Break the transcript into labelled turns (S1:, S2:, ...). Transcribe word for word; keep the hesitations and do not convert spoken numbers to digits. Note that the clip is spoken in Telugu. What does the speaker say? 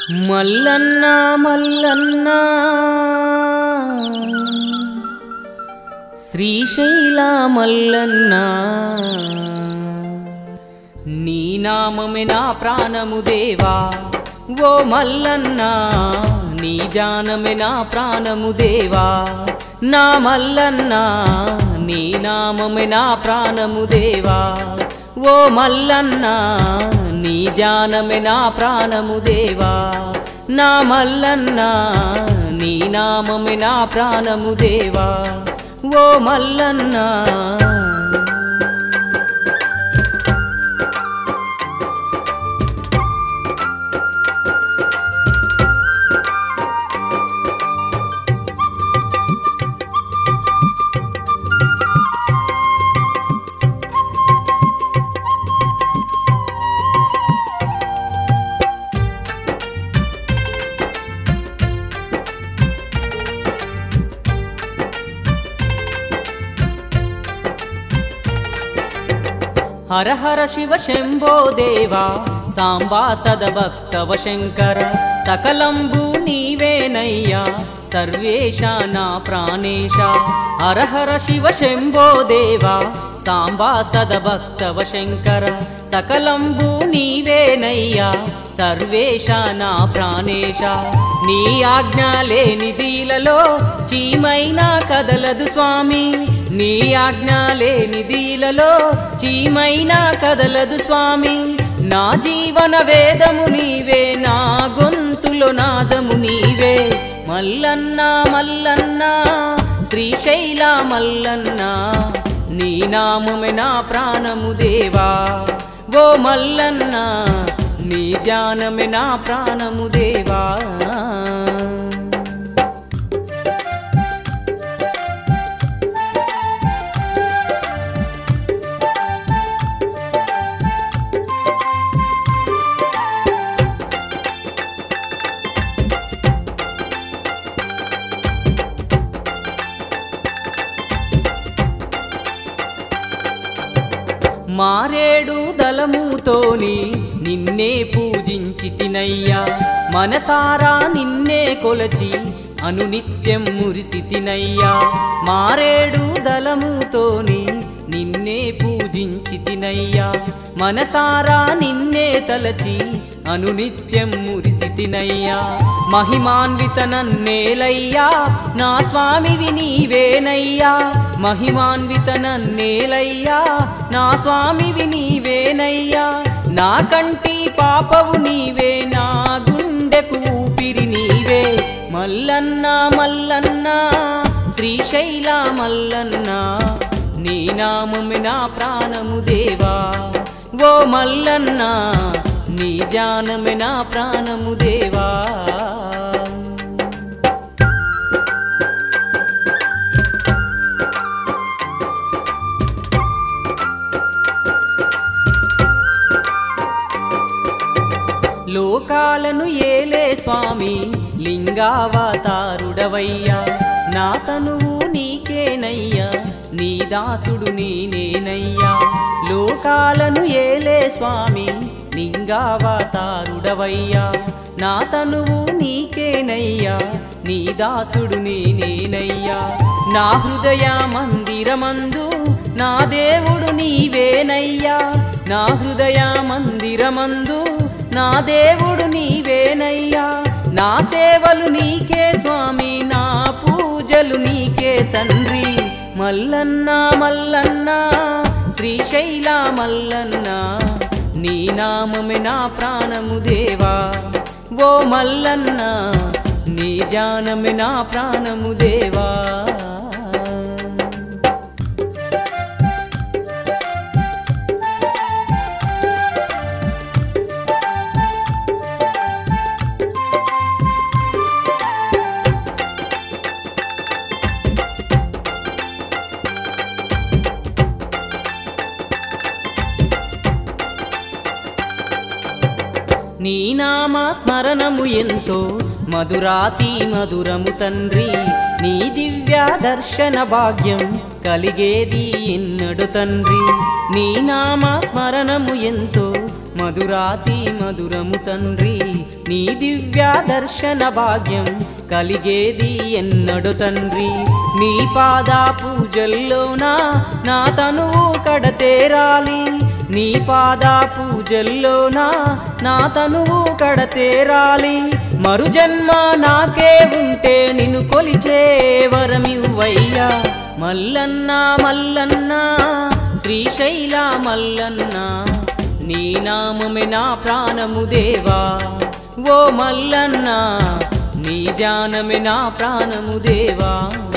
S1: మల్లన్న మల్లన్న శ్రీశైల మల్లన్న నీ నామమే నా ప్రాణము దేవా ఓ మల్లన్న నీ ధ్యానమే నా ప్రాణము దేవా నా మల్లన్న నీ నామమే నా ప్రాణము దేవా ఓ మల్లన్న నీ ధ్యానమే నా ప్రాణము దేవా నా మల్లన్న నీ నామమే నా ప్రాణము దేవా ఓ మల్లన్న హర హర శివ శంభో దేవా సాంబా సదభక్తవ శంకర సకలంబు నీవేనయ్యా సర్వేశ నా ప్రాణేశ హర హర శివ శంభో దేవా సాంబా సదభక్తవ శంకర సకలంబు నీవేనయ్యా సర్వేశ నా ప్రాణేశ నీ ఆజ్ఞ లేనిదీలలో చీమైనా కదలదు స్వామి నీ ఆజ్ఞ లేనిదీలలో చీమైనా కదలదు స్వామి నా జీవన వేదము నీవే నా గొంతులో నాదము నీవే మల్లన్న మల్లన్న శ్రీశైల మల్లన్న నీ నామమే నా ప్రాణము దేవా ఓ మల్లన్న నీ ధ్యానమే నా ప్రాణము దేవా మారేడు దళముతోని నిన్నే పూజించి తినయ్యా మనసారా నిన్నే కొలచి అనునిత్యం మురిసి తినయ్యా మారేడు దళముతోని నిన్నే పూజించి తినయ్యా మనసారా నిన్నే తలచి అనునిత్యం మురిసి తినయ్యా మహిమాన్విత నన్నేలయ్యా నా స్వామివి నీవేనయ్యా మహిమాన్విత నన్నేలయ్యా నా స్వామివి నీవేనయ్యా నా కంటి పాపవు నీవే నా గుండెకు ఊపిరి నీవే మల్లన్న మల్లన్న శ్రీశైల మల్లన్న నీ నామమే నా ప్రాణము దేవా ఓ మల్లన్న నీ ధ్యానమే నా ప్రాణము దేవా లోకాలను ఏలే స్వామి లింగావతారుడవయ్యా నా తనువు నీకేనయ్యా నీ దాసుడు నేనేనయ్యా లోకాలను ఏలే స్వామి లింగావతారుడవయ్యా నా తనువు నీకేనయ్యా నీ దాసుడు నేనేనయ్యా నా హృదయ మందిరమందు నా దేవుడు నీవేనయ్యా నా హృదయ మందిరమందు నా దేవుడు నీవేనయ్యా నా సేవలు నీకే స్వామి నా పూజలు నీకే తండ్రి మల్లన్న మల్లన్న శ్రీశైల మల్లన్న నీ నామమే నా ప్రాణము దేవా ఓ మల్లన్న నీ ధ్యానమే నా ప్రాణము దేవా నీ నామ స్మరణము ఎంతో మధురాతి మధురము తండ్రి నీ దివ్య దర్శన భాగ్యం కలిగేది ఎన్నడు తండ్రి నీ నామ స్మరణము ఎంతో మధురాతి మధురము తండ్రి నీ దివ్య దర్శన భాగ్యం కలిగేది ఎన్నడు తండ్రి నీ పాద పూజల్లోనా నా తనువు కడతేరాలి నీ పాద పూజల్లోనా నా తనువు కడతేరాలి మరు జన్మ నాకే ఉంటే నిన్ను కొలిచే వరమివ్వయ్యా మల్లన్న మల్లన్న శ్రీశైల మల్లన్న నీ నామమే నా ప్రాణము దేవా ఓ మల్లన్న నీ ధ్యానమే నా ప్రాణము దేవా।